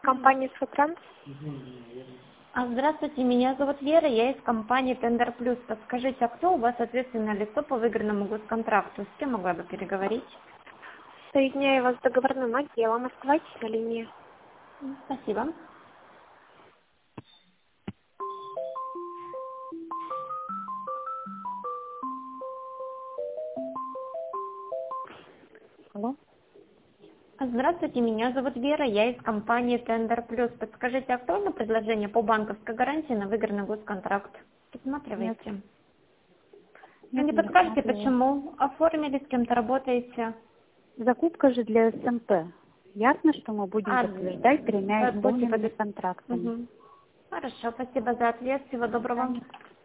Компания «Сфотранс». Здравствуйте, меня зовут Вера, я из компании Тендер Плюс. Подскажите, а кто у вас ответственное лицо по выигранному госконтракту? С кем могла бы переговорить? Соединяю вас с договорным отделом. Оставайтесь на линии. Спасибо. Алло. Здравствуйте, меня зовут Вера, я из компании Тендер Плюс. Подскажите, актуально предложение по банковской гарантии на выигранный госконтракт? Посматриваете? Нет, Не не подскажете, рассматривала. почему? Оформили, с кем-то работаете? Закупка же для СМП. Ясно, что мы будем подтверждать 3 исполненными контрактами. Хорошо, спасибо за ответ, всего доброго.